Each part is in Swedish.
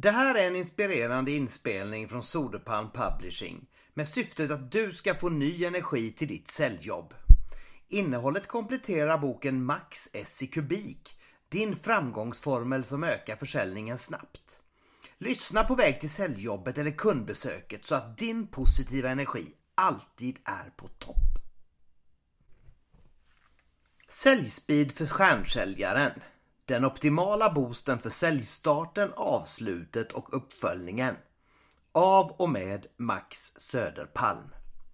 Det här är en inspirerande inspelning från Soderpalm Publishing med syftet att du ska få ny energi till ditt säljjobb. Innehållet kompletterar boken Max S i kubik, din framgångsformel som ökar försäljningen snabbt. Lyssna på väg till säljjobbet eller kundbesöket så att din positiva energi alltid är på topp. Säljspeed för stjärnsäljaren. Den optimala boosten för säljstarten, avslutet och uppföljningen. Av och med Max Söderpalm.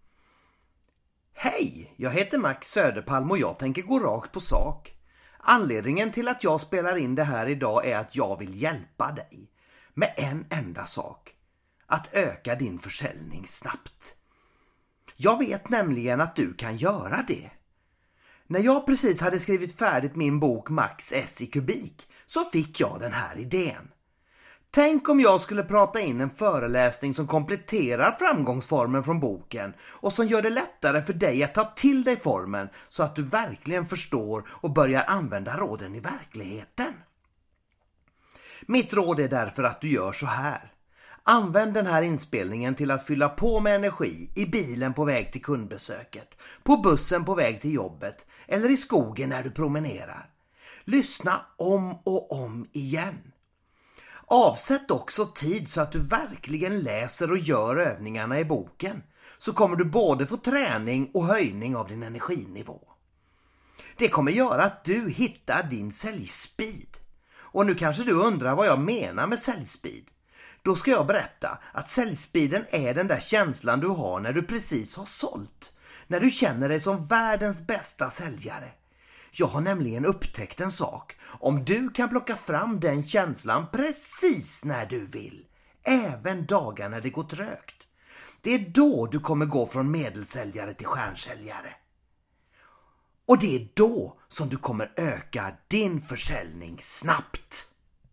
Hej, jag heter Max Söderpalm och jag tänker gå rakt på sak. Anledningen till att jag spelar in det här idag är att jag vill hjälpa dig med en enda sak. Att öka din försäljning snabbt. Jag vet nämligen att du kan göra det. När jag precis hade skrivit färdigt min bok Max S i kubik så fick jag den här idén. Tänk om jag skulle prata in en föreläsning som kompletterar framgångsformen från boken och som gör det lättare för dig att ta till dig formen så att du verkligen förstår och börjar använda råden i verkligheten. Mitt råd är därför att du gör så här. Använd den här inspelningen till att fylla på med energi i bilen på väg till kundbesöket, på bussen på väg till jobbet eller i skogen när du promenerar. Lyssna om och om igen. Avsätt också tid så att du verkligen läser och gör övningarna i boken, så kommer du både få träning och höjning av din energinivå. Det kommer göra att du hittar din säljspeed. Och nu kanske du undrar vad jag menar med säljspeed. Då ska jag berätta att säljspeeden är den där känslan du har när du precis har sålt. När du känner dig som världens bästa säljare. Jag har nämligen upptäckt en sak. Om du kan plocka fram den känslan precis när du vill. Även dagar när det går trögt. Det är då du kommer gå från medelsäljare till stjärnsäljare. Och det är då som du kommer öka din försäljning snabbt.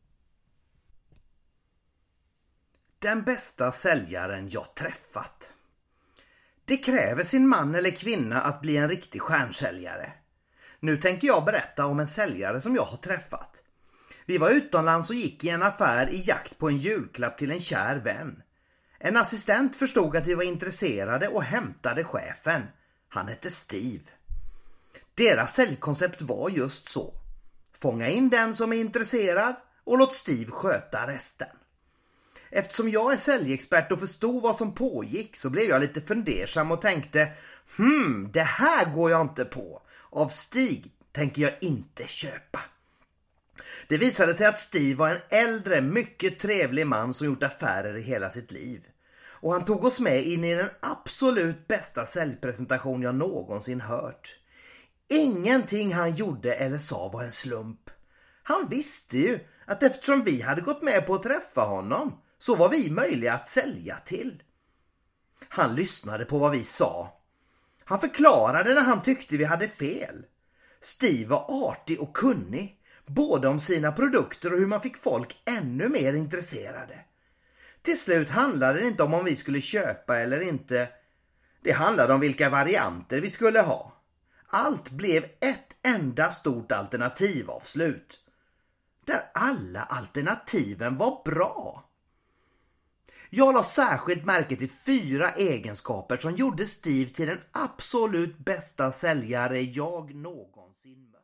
Den bästa säljaren jag träffat. Det kräver sin man eller kvinna att bli en riktig stjärnsäljare. Nu tänker jag berätta om en säljare som jag har träffat. Vi var utomlands och gick i en affär i jakt på en julklapp till en kär vän. En assistent förstod att vi var intresserade och hämtade chefen. Han hette Steve. Deras säljkoncept var just så. Fånga in den som är intresserad och låt Steve sköta resten. Eftersom jag är säljexpert och förstod vad som pågick så blev jag lite fundersam och tänkte det här går jag inte på. Av Stig tänker jag inte köpa. Det visade sig att Steve var en äldre, mycket trevlig man som gjort affärer i hela sitt liv. Och han tog oss med in i den absolut bästa säljpresentation jag någonsin hört. Ingenting han gjorde eller sa var en slump. Han visste ju att eftersom vi hade gått med på att träffa honom så var vi möjliga att sälja till. Han lyssnade på vad vi sa. Han förklarade när han tyckte vi hade fel. Steve var artig och kunnig, både om sina produkter och hur man fick folk ännu mer intresserade. Till slut handlade det inte om vi skulle köpa eller inte. Det handlade om vilka varianter vi skulle ha. Allt blev ett enda stort alternativavslut. Där alla alternativen var bra. Jag la särskilt märke till 4 egenskaper som gjorde Steve till den absolut bästa säljare jag någonsin mött.